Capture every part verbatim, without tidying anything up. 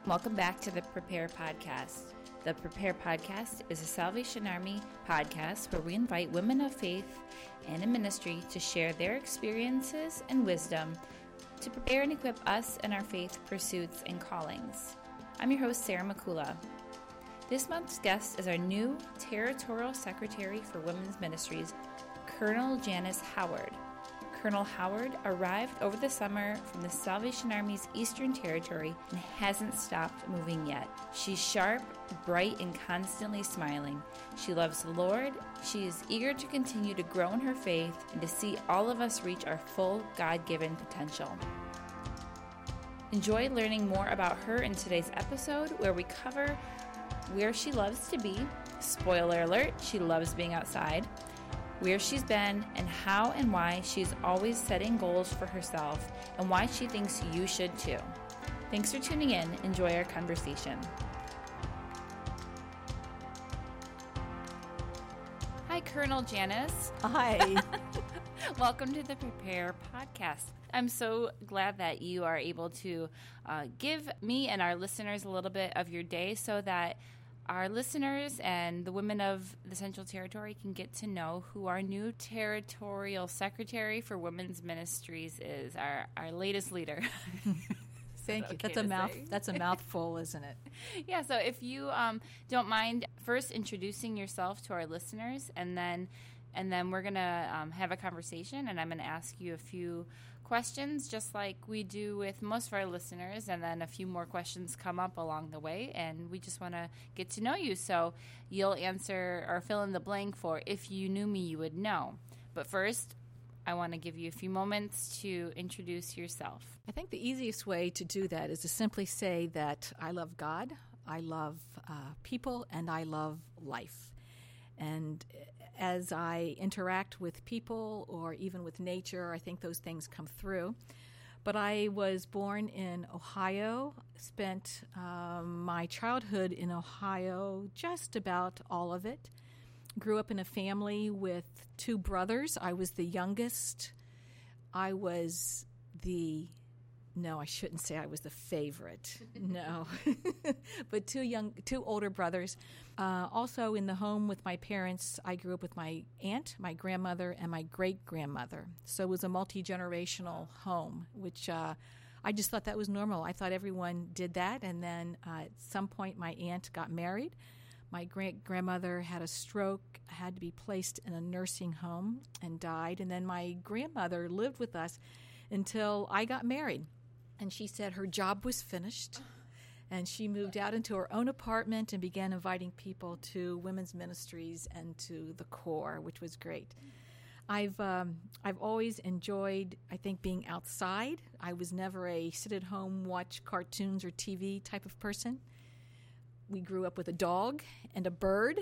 Welcome back to the Prepare Podcast. The Prepare Podcast is a Salvation Army podcast where we invite women of faith and in ministry to share their experiences and wisdom to prepare and equip us in our faith pursuits and callings. I'm your host, Sarah McCula. This month's guest is our new Territorial Secretary for Women's Ministries, Colonel Janice Howard. Colonel Howard arrived over the summer from the Salvation Army's Eastern Territory and hasn't stopped moving yet. She's sharp, bright, and constantly smiling. She loves the Lord. She is eager to continue to grow in her faith and to see all of us reach our full God-given potential. Enjoy learning more about her in today's episode, where we cover where she loves to be. Spoiler alert, she loves being outside. Where she's been, and how and why she's always setting goals for herself, and why she thinks you should too. Thanks for tuning in. Enjoy our conversation. Hi, Colonel Janice. Hi. Welcome to the Prepare Podcast. I'm so glad that you are able to uh, give me and our listeners a little bit of your day so that our listeners and the women of the Central Territory can get to know who our new Territorial Secretary for Women's Ministries is, our, our latest leader. Thank you. Okay, that's a mouth. Say? That's a mouthful, isn't it? Yeah. So if you um, don't mind first introducing yourself to our listeners, and then and then we're gonna um, have a conversation, and I'm gonna ask you a few questions, just like we do with most of our listeners, and then a few more questions come up along the way, and we just want to get to know you. So you'll answer or fill in the blank for if you knew me, you would know. But first, I want to give you a few moments to introduce yourself. I think the easiest way to do that is to simply say that I love God, I love uh, people, and I love life. And as I interact with people or even with nature, I think those things come through. But I was born in Ohio, spent um, my childhood in Ohio, just about all of it. Grew up in a family with two brothers. I was the youngest. I was the, no, I shouldn't say I was the favorite. No. But two young, two older brothers. Uh, also in the home with my parents, I grew up with my aunt, my grandmother, and my great-grandmother. So it was a multi-generational home, which uh, I just thought that was normal. I thought everyone did that. And then uh, at some point, my aunt got married. My great-grandmother had a stroke, had to be placed in a nursing home, and died. And then my grandmother lived with us until I got married. And she said her job was finished, and she moved out into her own apartment and began inviting people to women's ministries and to the Corps, which was great. I've um, I've always enjoyed, I think, being outside. I was never a sit-at-home, watch cartoons or T V type of person. We grew up with a dog and a bird.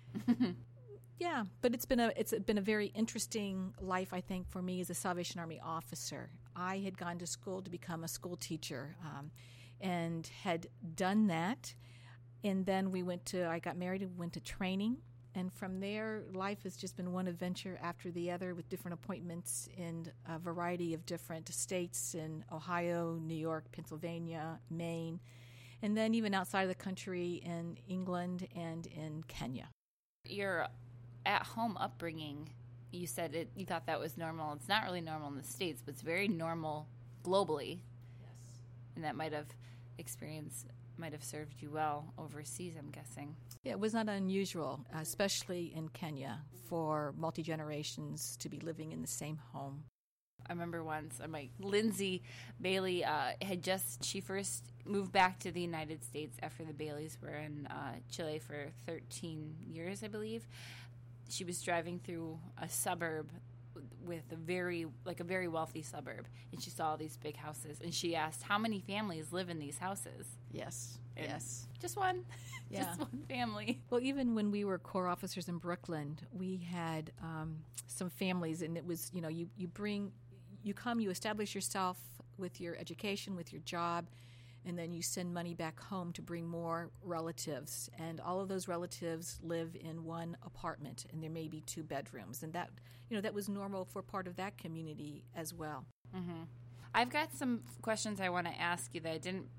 Yeah, but it's been a it's been a very interesting life, I think, for me as a Salvation Army officer. I had gone to school to become a school teacher, um, and had done that. And then we went to I got married and went to training. And from there, life has just been one adventure after the other with different appointments in a variety of different states in Ohio, New York, Pennsylvania, Maine, and then even outside of the country in England and in Kenya. Your at-home upbringing, you said it. You thought that was normal. It's not really normal in the States, but it's very normal globally. Yes. And that might have experience might have served you well overseas, I'm guessing. Yeah, it was not unusual, especially in Kenya, for multi-generations to be living in the same home. I remember once, I'm like, Lindsay Bailey uh, had just, she first moved back to the United States after the Baileys were in uh, Chile for thirteen years, I believe. She was driving through a suburb with a very, like a very wealthy suburb, and she saw all these big houses, and she asked, how many families live in these houses? Yes, and yes. Just one. Yeah. Just one family. Well, even when we were Corps officers in Brooklyn, we had um, some families, and it was, you know, you, you bring, you come, you establish yourself with your education, with your job, and then you send money back home to bring more relatives. And all of those relatives live in one apartment, and there may be two bedrooms. And that, you know, that was normal for part of that community as well. Mm-hmm. I've got some questions I want to ask you that I didn't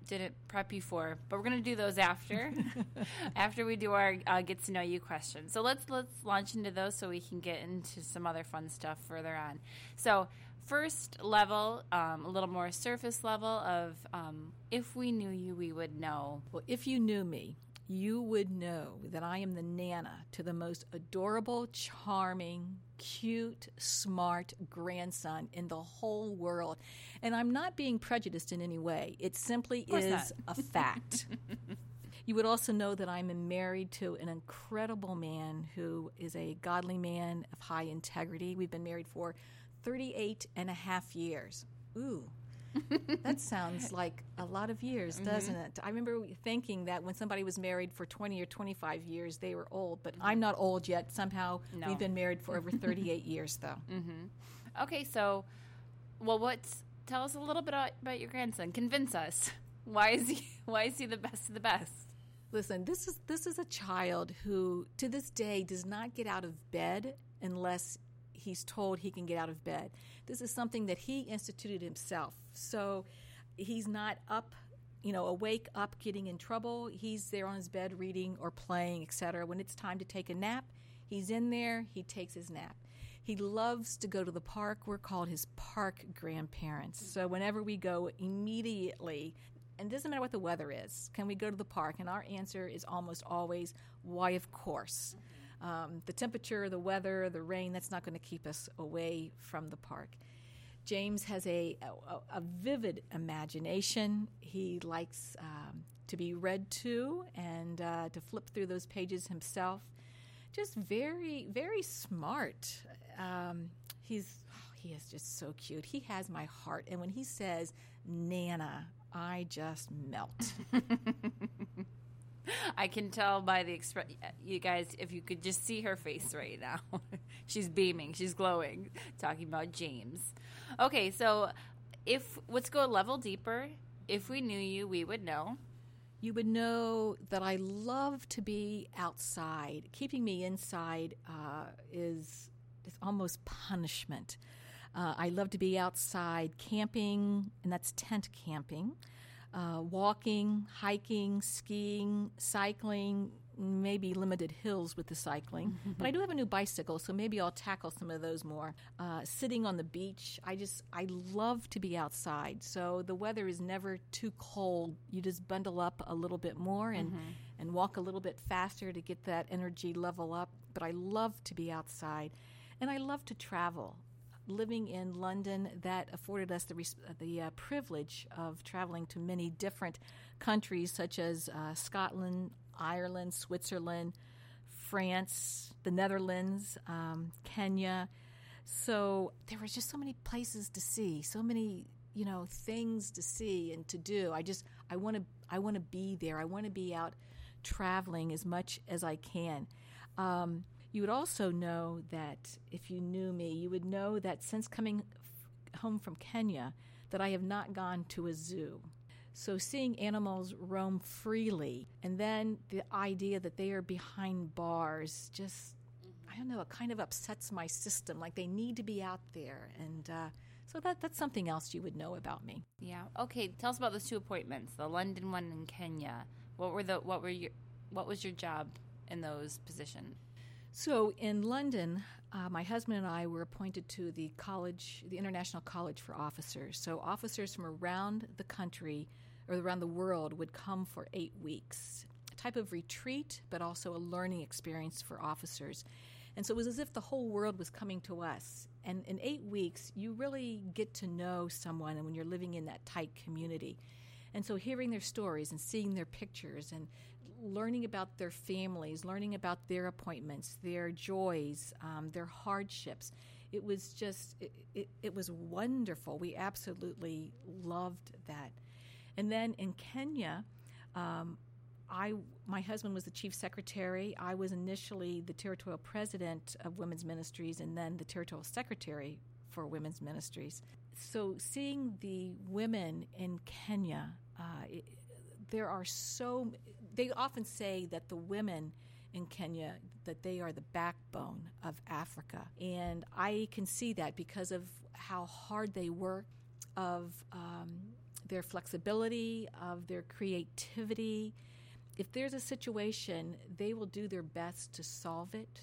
didn't prep you for, but we're going to do those after, after we do our uh, get to know you questions. So let's let's launch into those so we can get into some other fun stuff further on. So first level, um, a little more surface level of um, if we knew you, we would know. Well, if you knew me, you would know that I am the Nana to the most adorable, charming, cute, smart grandson in the whole world. And I'm not being prejudiced in any way. It simply is a fact. You would also know that I'm married to an incredible man who is a godly man of high integrity. We've been married for thirty-eight and a half years. Ooh. That sounds like a lot of years, doesn't mm-hmm. it? I remember thinking that when somebody was married for twenty or twenty-five years, they were old. But mm-hmm. I'm not old yet. Somehow no. We've been married for over thirty-eight years, though. Mm-hmm. Okay, so, well, what's tell us a little bit about your grandson. Convince us. Why is he? Why is he the best of the best? Listen, this is this is a child who, to this day, does not get out of bed unless he's told he can get out of bed. This is something that he instituted himself. So he's not up, you know, awake, up, getting in trouble. He's there on his bed reading or playing, et cetera. When it's time to take a nap, he's in there, he takes his nap. He loves to go to the park. We're called his park grandparents. So whenever we go, immediately, and it doesn't matter what the weather is, can we go to the park? And our answer is almost always, why, of course. Um, the temperature, the weather, the rain, that's not going to keep us away from the park. James has a, a, a vivid imagination. He likes um, to be read to and uh, to flip through those pages himself. Just very, very smart. Um, he's oh, he is just so cute. He has my heart. And when he says, Nana, I just melt. I can tell by the expression. You guys, if you could just see her face right now. She's beaming. She's glowing, talking about James. Okay, so if let's go a level deeper. If we knew you, we would know. You would know that I love to be outside. Keeping me inside uh, is, is almost punishment. Uh, I love to be outside camping, and that's tent camping. Uh, walking, hiking, skiing, cycling, maybe limited hills with the cycling. Mm-hmm. But I do have a new bicycle, so maybe I'll tackle some of those more. Uh, sitting on the beach, I just, I love to be outside. So the weather is never too cold. You just bundle up a little bit more and, mm-hmm. and walk a little bit faster to get that energy level up. But I love to be outside. And I love to travel. Living in London, that afforded us the the uh, privilege of traveling to many different countries, such as uh, Scotland, Ireland, Switzerland, France, the Netherlands, um, Kenya. So there were just so many places to see, so many, you know, things to see and to do. I just I want to I want to be there. I want to be out traveling as much as I can. Um, You would also know that if you knew me, you would know that since coming f- home from Kenya, that I have not gone to a zoo. So seeing animals roam freely, and then the idea that they are behind bars just, I don't know, it kind of upsets my system. Like they need to be out there. And uh, so that that's something else you would know about me. Yeah. Okay. Tell us about those two appointments, the London one and Kenya. What were the what were your what was your job in those positions? So in London, uh, my husband and I were appointed to the college, the International College for Officers. So officers from around the country or around the world would come for eight weeks, a type of retreat, but also a learning experience for officers. And so it was as if the whole world was coming to us. And in eight weeks, you really get to know someone and when you're living in that tight community. And so hearing their stories and seeing their pictures and learning about their families, learning about their appointments, their joys, um, their hardships. It was just, it, it, it was wonderful. We absolutely loved that. And then in Kenya, um, I, my husband was the chief secretary. I was initially the territorial president of Women's Ministries and then the territorial secretary for Women's Ministries. So seeing the women in Kenya, uh, it, there are so they often say that the women in Kenya, that they are the backbone of Africa. And I can see that because of how hard they work, of um, their flexibility, of their creativity. If there's a situation, they will do their best to solve it.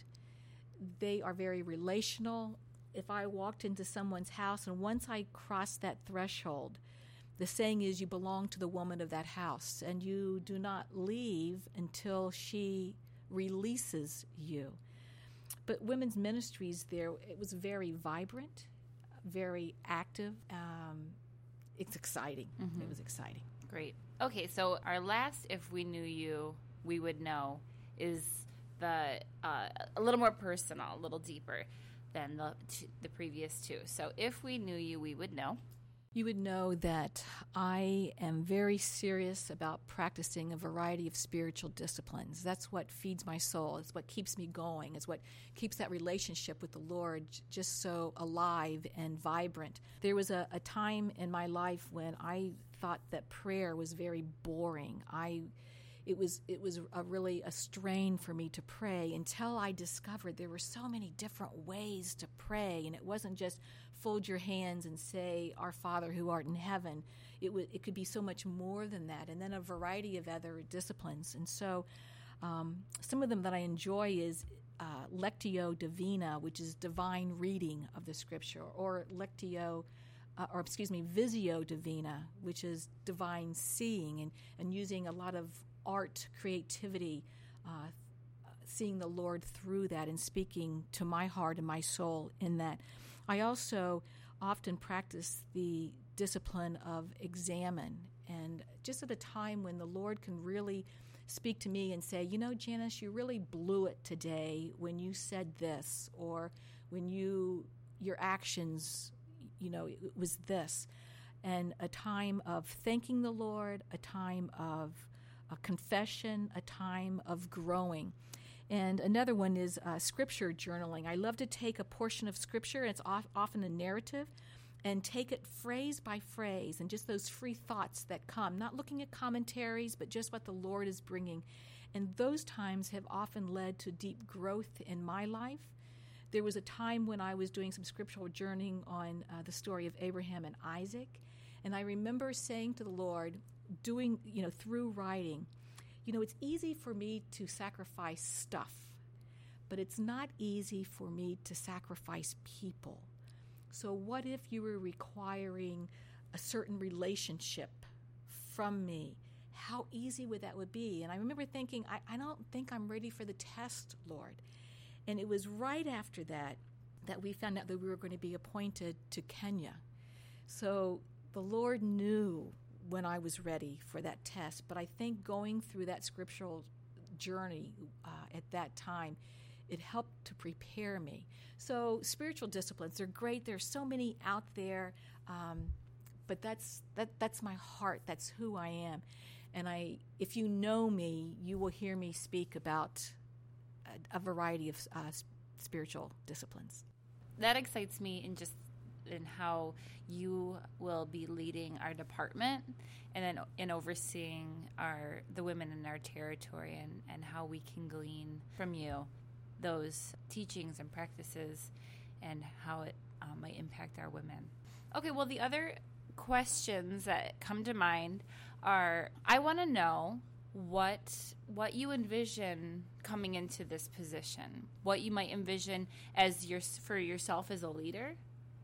They are very relational. If I walked into someone's house and once I crossed that threshold, the saying is you belong to the woman of that house, and you do not leave until she releases you. But women's ministries there, it was very vibrant, very active. Um, it's exciting. Mm-hmm. It was exciting. Great. Okay, so our last If We Knew You, We Would Know is the uh, a little more personal, a little deeper than the t- the previous two. So if we knew you, we would know. You would know that I am very serious about practicing a variety of spiritual disciplines. That's what feeds my soul. It's what keeps me going. It's what keeps that relationship with the Lord just so alive and vibrant. There was a, a time in my life when I thought that prayer was very boring. I It was it was a really a strain for me to pray until I discovered there were so many different ways to pray, and it wasn't just fold your hands and say, "Our Father who art in heaven." It was it could be so much more than that, and then a variety of other disciplines. And so, um, some of them that I enjoy is uh, Lectio Divina, which is divine reading of the Scripture, or Lectio. Uh, or excuse me, Visio Divina, which is divine seeing, and, and using a lot of art, creativity, uh, seeing the Lord through that and speaking to my heart and my soul in that. I also often practice the discipline of examine, and just at a time when the Lord can really speak to me and say, you know, Janice, you really blew it today when you said this, or when you your actions, you know, it was this. And a time of thanking the Lord, a time of a confession, a time of growing. And another one is uh, scripture journaling. I love to take a portion of scripture, and it's off, often a narrative, and take it phrase by phrase, and just those free thoughts that come, not looking at commentaries, but just what the Lord is bringing. And those times have often led to deep growth in my life. There was a time when I was doing some scriptural journeying on uh, the story of Abraham and Isaac, and I remember saying to the Lord, doing, you know, through writing, you know, it's easy for me to sacrifice stuff, but it's not easy for me to sacrifice people. So what if you were requiring a certain relationship from me? How easy would that would be? And I remember thinking, I, I don't think I'm ready for the test, Lord. And it was right after that that we found out that we were going to be appointed to Kenya. So the Lord knew when I was ready for that test, but I think going through that scriptural journey uh, at that time, it helped to prepare me. So spiritual disciplines, they're great. There's so many out there, um, but that's that that's my heart. That's who I am. And I, if you know me, you will hear me speak about a, a variety of uh, spiritual disciplines. That excites me in just in how you will be leading our department and then in overseeing our the women in our territory, and, and how we can glean from you those teachings and practices and how it um, might impact our women. Okay, well, the other questions that come to mind are, I want to know what what you envision coming into this position, what you might envision as your for yourself as a leader,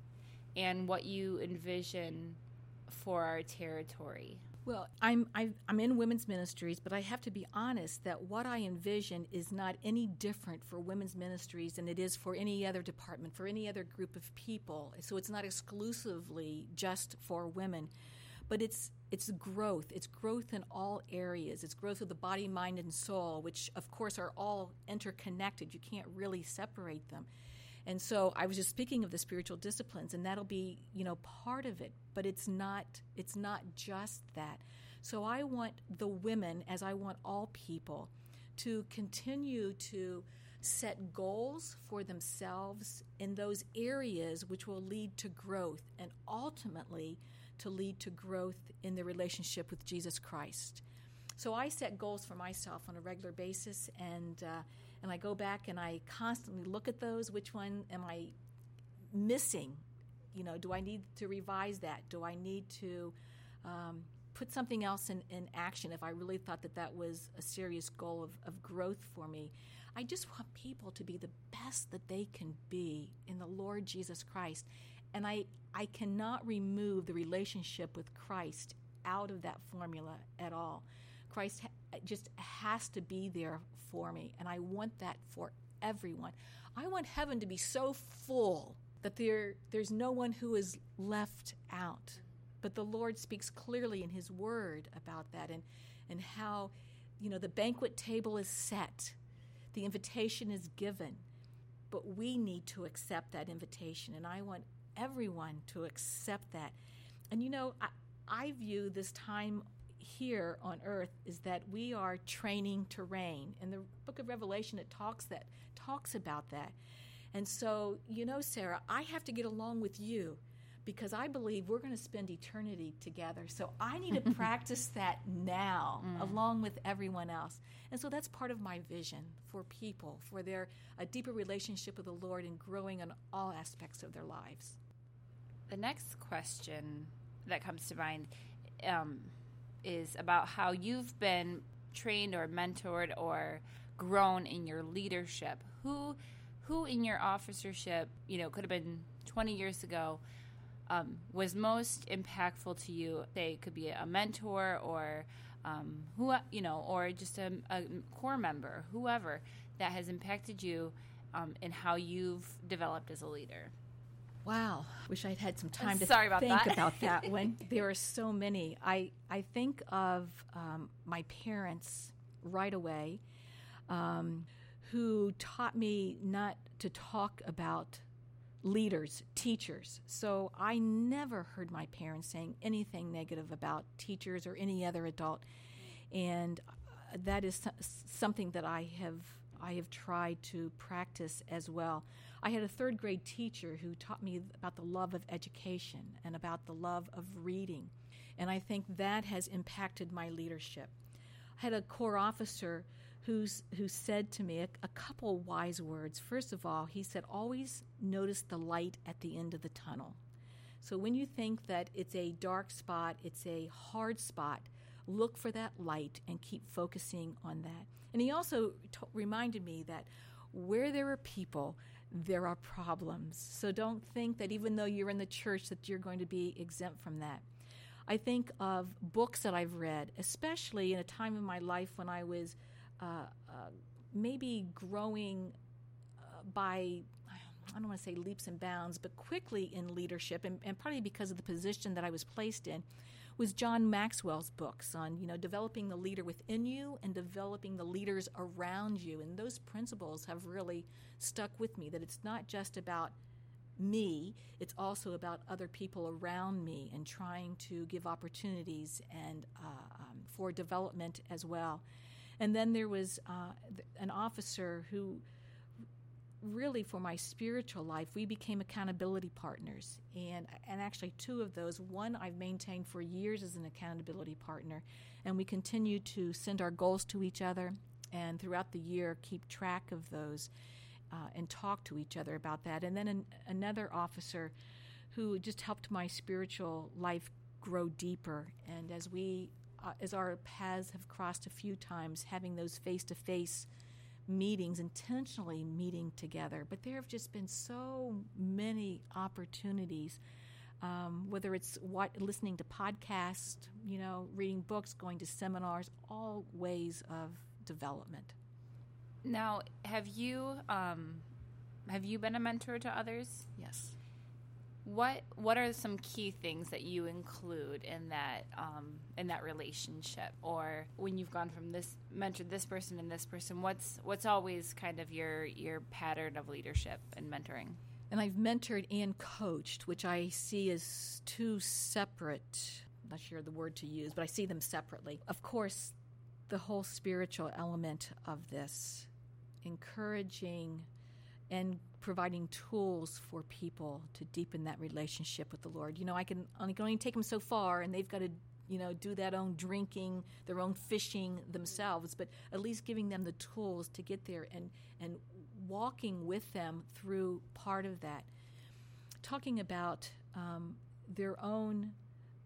and what you envision for our territory. Well, I'm I've, I'm in women's ministries, but I have to be honest that what I envision is not any different for women's ministries than it is for any other department, for any other group of people. So it's not exclusively just for women, but it's it's growth. It's growth in all areas. It's growth of the body, mind, and soul, which, of course, are all interconnected. You can't really separate them. And so I was just speaking of the spiritual disciplines, and that'll be, you know, part of it, but it's not it's not just that. So I want the women, as I want all people, to continue to set goals for themselves in those areas which will lead to growth, and ultimately to lead to growth in their relationship with Jesus Christ. So I set goals for myself on a regular basis, and uh, and I go back and I constantly look at those. Which one am I missing? You know, do I need to revise that? Do I need to um, put something else in, in action if I really thought that that was a serious goal of, of growth for me. I just want people to be the best that they can be in the Lord Jesus Christ. And I, I cannot remove the relationship with Christ out of that formula at all. Christ ha- just has to be there for me, and I want that for everyone. I want heaven to be so full that there there's no one who is left out. But the Lord speaks clearly in His Word about that, and, and how, you know, the banquet table is set, the invitation is given, but we need to accept that invitation, and I want everyone to accept that. And, you know, I, I view this time here on earth is that we are training to reign. In the book of Revelation, it talks that talks about that. And so, you know, Sarah, I have to get along with you because I believe we're going to spend eternity together. So I need to practice that now mm. along with everyone else. And so that's part of my vision for people, for their a deeper relationship with the Lord and growing in all aspects of their lives. The next question that comes to mind um, is about how you've been trained or mentored or grown in your leadership. Who who in your officership, you know, could have been twenty years ago, um, was most impactful to you? Say it could be a mentor or um, who you know, or just a, a core member, whoever that has impacted you um, in how you've developed as a leader. Wow. Wish I'd had some time to Sorry about think that. about that one. There are so many. I, I think of um, my parents right away um, who taught me not to talk about leaders, teachers. So I never heard my parents saying anything negative about teachers or any other adult. And that is something that I have I have tried to practice as well. I had a third grade teacher who taught me about the love of education and about the love of reading, and I think that has impacted my leadership. I had a corps officer who's, who said to me a, a couple wise words. First of all, he said, always notice the light at the end of the tunnel. So when you think that it's a dark spot, it's a hard spot, look for that light and keep focusing on that. And he also t- reminded me that where there are people, there are problems. So don't think that even though you're in the church that you're going to be exempt from that. I think of books that I've read, especially in a time in my life when I was uh, uh, maybe growing uh, by, I don't want to say leaps and bounds, but quickly in leadership, and, and partly because of the position that I was placed in, was John Maxwell's books on, you know, developing the leader within you and developing the leaders around you. And those principles have really stuck with me, that it's not just about me, it's also about other people around me and trying to give opportunities and uh, um, for development as well. And then there was uh, an officer who really, for my spiritual life, we became accountability partners. And and actually two of those, one I've maintained for years as an accountability partner, and we continue to send our goals to each other and throughout the year keep track of those uh, and talk to each other about that. And then an, another officer who just helped my spiritual life grow deeper. And as we, uh, as our paths have crossed a few times, having those face-to-face meetings, intentionally meeting together. But there have just been so many opportunities, um, whether it's what, listening to podcasts, you know, reading books, going to seminars, all ways of development. Now, have you um, have you been a mentor to others? Yes. What What are some key things that you include in that um, in that relationship, or when you've gone from this mentored this person and this person? What's What's always kind of your your pattern of leadership and mentoring? And I've mentored and coached, which I see as two separate. I'm not sure the word to use, but I see them separately. Of course, the whole spiritual element of this, encouraging and providing tools for people to deepen that relationship with the Lord. You know, I can only, can only take them so far, and they've got to, you know, do that own drinking, their own fishing themselves, but at least giving them the tools to get there and, and walking with them through part of that. Talking about um, their own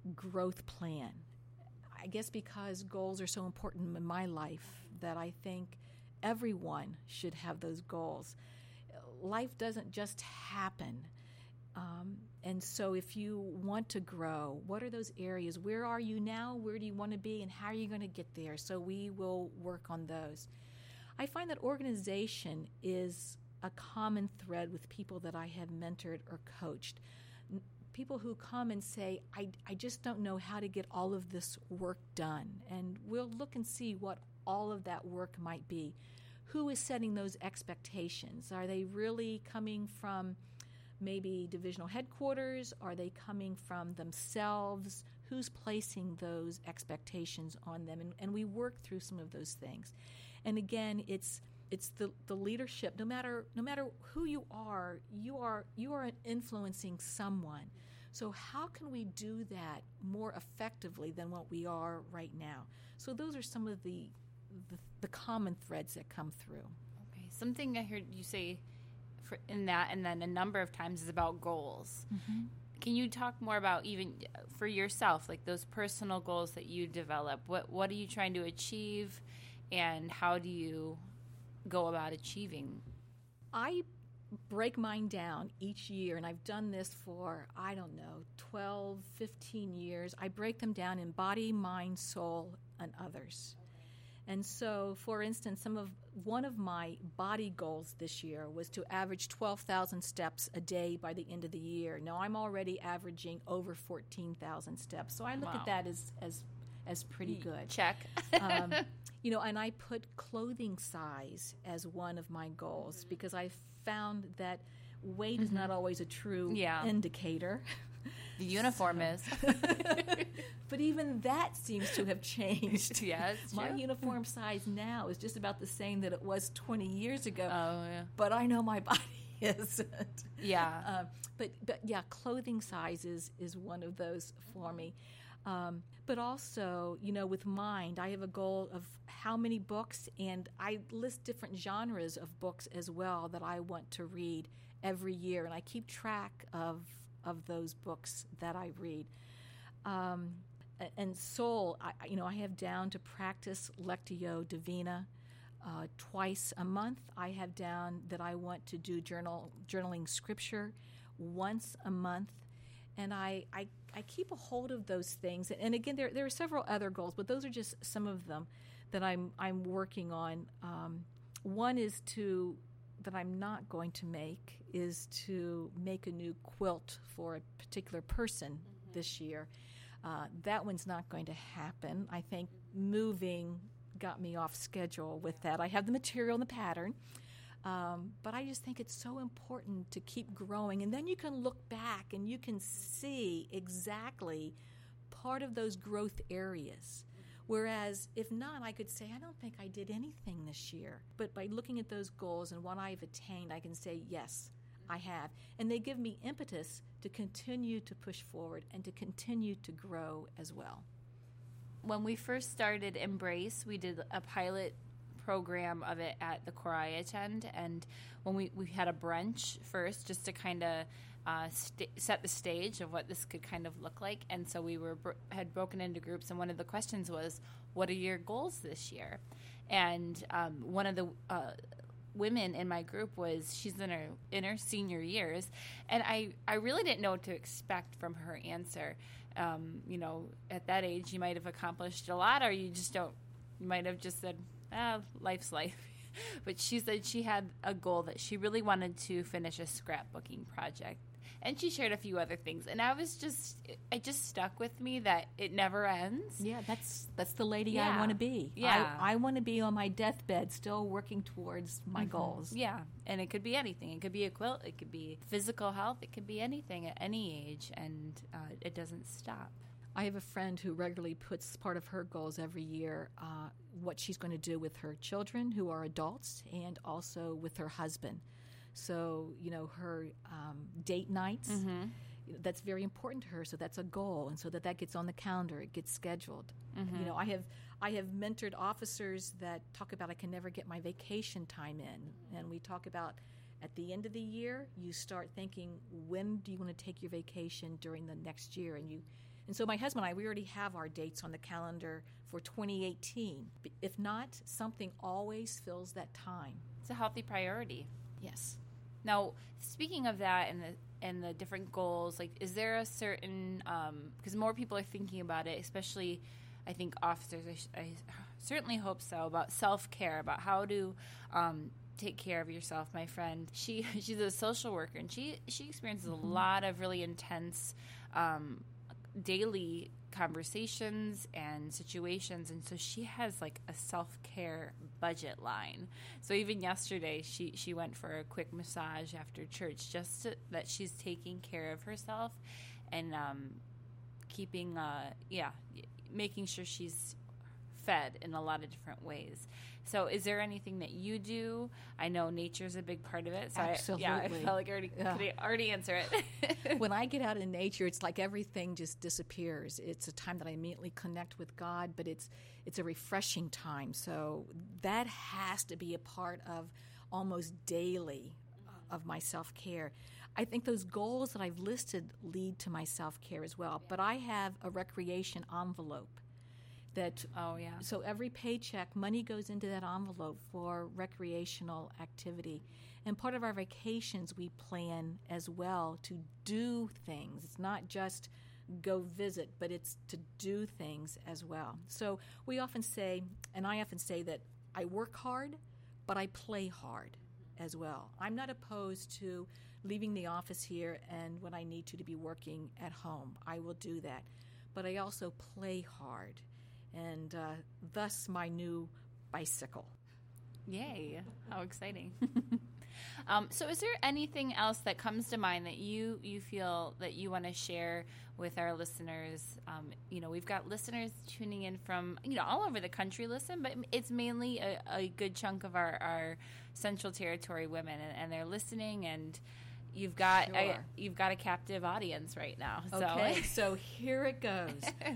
growth plan. I guess because goals are so important in my life that I think everyone should have those goals. Life doesn't just happen. Um, and so if you want to grow, what are those areas? Where are you now? Where do you want to be? And how are you going to get there? So we will work on those. I find that organization is a common thread with people that I have mentored or coached. N- people who come and say, I, I just don't know how to get all of this work done. And we'll look and see what all of that work might be. Who is setting those expectations? Are they really coming from maybe divisional headquarters? Are they coming from themselves? Who's placing those expectations on them? And, and we work through some of those things. And again, it's it's the, the leadership. No matter no matter who you are, you are you are influencing someone. So how can we do that more effectively than what we are right now? So those are some of the the, the common threads that come through. Okay, something I heard you say for, in that, and then a number of times, is about goals. Mm-hmm. Can you talk more about, even for yourself, like those personal goals that you develop? What what are you trying to achieve, and how do you go about achieving? I break mine down each year, and I've done this for, I don't know, twelve, fifteen years. I break them down in body, mind, soul, and others. And so, for instance, some of one of my body goals this year was to average twelve thousand steps a day by the end of the year. Now, I'm already averaging over fourteen thousand steps, so I look wow. at that as as as pretty good. Check. um, you know, and I put clothing size as one of my goals because I found that weight mm-hmm. is not always a true yeah. indicator. The uniform is. But even that seems to have changed. Yeah, it's My true. uniform size now is just about the same that it was twenty years ago. Oh, yeah. But I know my body isn't. Yeah. Uh, but, but, yeah, clothing size is, is one of those for me. Um, but also, you know, with mind, I have a goal of how many books, and I list different genres of books as well that I want to read every year, and I keep track of of those books that I read. Um, and soul, I, you know, I have down to practice Lectio Divina uh, twice a month. I have down that I want to do journal journaling scripture once a month. And I, I, I keep a hold of those things. And again, there there are several other goals, but those are just some of them that I'm I'm working on. Um, one is to that I'm not going to make is to make a new quilt for a particular person mm-hmm. this year. Uh, that one's not going to happen. I think moving got me off schedule with that. I have the material and the pattern, um, but I just think it's so important to keep growing. And then you can look back and you can see exactly part of those growth areas. Whereas if not, I could say, I don't think I did anything this year. But by looking at those goals and what I've attained, I can say, yes, I have. And they give me impetus to continue to push forward and to continue to grow as well. When we first started Embrace, we did a pilot program of it at the Core I attend. And when we, we had a brunch first just to kind of Uh, st- set the stage of what this could kind of look like. And so we were bro- had broken into groups, and one of the questions was, what are your goals this year? And um, one of the uh, women in my group was, she's in her, in her senior years, and I, I really didn't know what to expect from her answer. Um, you know, at that age, you might have accomplished a lot, or you just don't, you might have just said, ah, life's life. But she said she had a goal that she really wanted to finish a scrapbooking project. And she shared a few other things. And I was just, it just stuck with me that it never ends. Yeah, that's that's the lady yeah. I want to be. Yeah. I, I want to be on my deathbed still working towards my mm-hmm. goals. Yeah. And it could be anything. It could be a quilt. It could be physical health. It could be anything at any age. And uh, it doesn't stop. I have a friend who regularly puts part of her goals every year, uh, what she's going to do with her children who are adults and also with her husband. So, you know, her um, date nights, mm-hmm. that's very important to her. So that's a goal. And so that that gets on the calendar, it gets scheduled. Mm-hmm. You know, I have I have mentored officers that talk about I can never get my vacation time in. And we talk about at the end of the year, you start thinking, when do you want to take your vacation during the next year? And you And so my husband and I, we already have our dates on the calendar for twenty eighteen. If not, something always fills that time. It's a healthy priority. Yes. Now, speaking of that and the and the different goals, like, is there a certain, um, because more people are thinking about it, especially, I think, officers, I, I certainly hope so, about self-care, about how to um, take care of yourself. My friend, she she's a social worker, and she, she experiences mm-hmm. a lot of really intense um, daily conversations and situations, and so she has like a self-care budget line. So even yesterday she she went for a quick massage after church, just to, that she's taking care of herself and um keeping uh yeah making sure she's fed in a lot of different ways. So is there anything that you do? I know nature's a big part of it. So Absolutely. I, yeah, I felt like I already, yeah. could already answer it. When I get out in nature, it's like everything just disappears. It's a time that I immediately connect with God, but it's it's a refreshing time. So that has to be a part of almost daily of my self-care. I think those goals that I've listed lead to my self-care as well. But I have a recreation envelope. That, oh, yeah. So every paycheck, money goes into that envelope for recreational activity. And part of our vacations, we plan as well to do things. It's not just go visit, but it's to do things as well. So we often say, and I often say that I work hard, but I play hard as well. I'm not opposed to leaving the office here and when I need to, to be working at home. I will do that. But I also play hard. And uh, thus my new bicycle. Yay. How exciting. um, so is there anything else that comes to mind that you, you feel that you want to share with our listeners? Um, you know, we've got listeners tuning in from, you know, all over the country listen, but it's mainly a, a good chunk of our, our Central Territory women, and, and they're listening, and you've got sure. a, you've got a captive audience right now. So. Okay, so here it goes.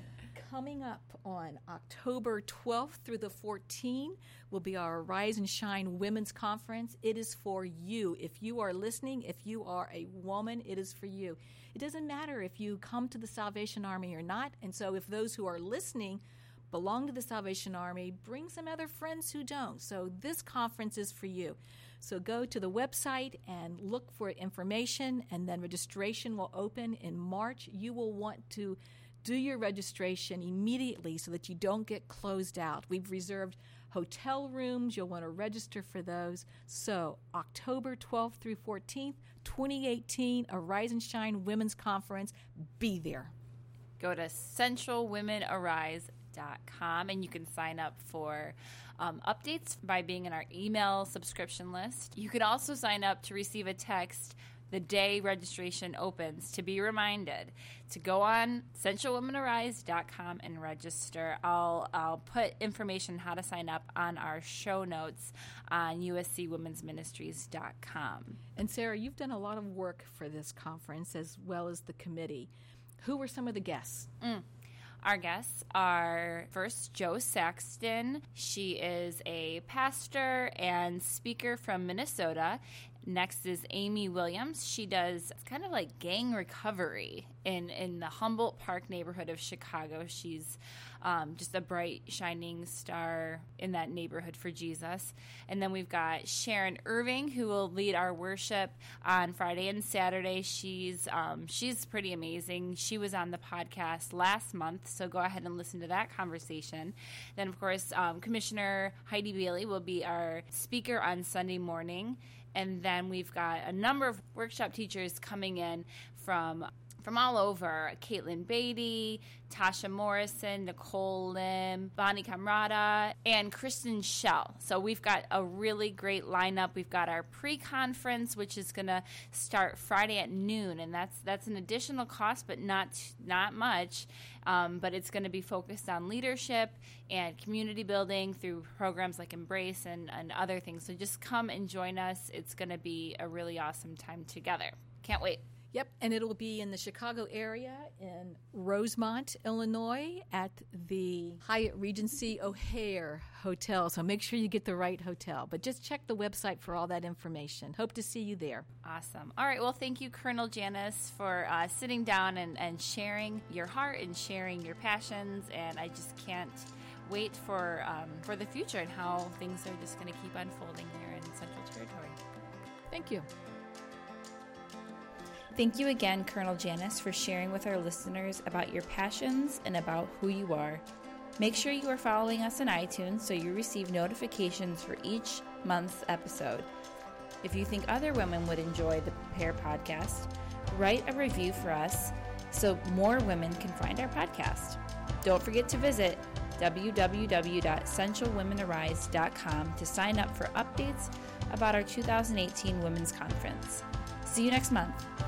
Coming up on October twelfth through the fourteenth will be our Rise and Shine Women's Conference. It is for you. If you are listening, if you are a woman, it is for you. It doesn't matter if you come to the Salvation Army or not. And so if those who are listening belong to the Salvation Army, bring some other friends who don't. So this conference is for you. So go to the website and look for information, and then registration will open in March. You will want to do your registration immediately so that you don't get closed out. We've reserved hotel rooms. You'll want to register for those. So October twelfth through fourteenth, twenty eighteen, a Rise and Shine Women's Conference. Be there. Go to central women arise dot com and you can sign up for um, updates by being in our email subscription list. You could also sign up to receive a text the day registration opens to be reminded to go on central women arise dot com and register. I'll I'll put information how to sign up on our show notes on U S C womens ministries dot com. And Sarah, you've done a lot of work for this conference as well as the committee. Who were some of the guests? Mm. Our guests are first Jo Saxton. She is a pastor and speaker from Minnesota. Next is Amy Williams. She does kind of like gang recovery in, in the Humboldt Park neighborhood of Chicago. She's um, just a bright, shining star in that neighborhood for Jesus. And then we've got Sharon Irving, who will lead our worship on Friday and Saturday. She's um, she's pretty amazing. She was on the podcast last month, so go ahead and listen to that conversation. Then, of course, um, Commissioner Heidi Bailey will be our speaker on Sunday morning. And then we've got a number of workshop teachers coming in from from all over. Caitlin Beatty, Tasha Morrison, Nicole Lim, Bonnie Camrata, and Kristen Schell. So we've got a really great lineup. We've got our pre-conference, which is going to start Friday at noon, and that's that's an additional cost, but not not much. Um, but it's going to be focused on leadership and community building through programs like Embrace and, and other things. So just come and join us. It's going to be a really awesome time together. Can't wait. Yep, and it'll be in the Chicago area in Rosemont, Illinois at the Hyatt Regency O'Hare Hotel. So make sure you get the right hotel. But just check the website for all that information. Hope to see you there. Awesome. All right. Well, thank you, Colonel Janice, for uh, sitting down and, and sharing your heart and sharing your passions. And I just can't wait for um, for the future and how things are just going to keep unfolding here in Central Territory. Thank you. Thank you again, Colonel Janice, for sharing with our listeners about your passions and about who you are. Make sure you are following us on iTunes so you receive notifications for each month's episode. If you think other women would enjoy the Prepare podcast, write a review for us so more women can find our podcast. Don't forget to visit w w w dot central women arise dot com to sign up for updates about our two thousand eighteen Women's Conference. See you next month.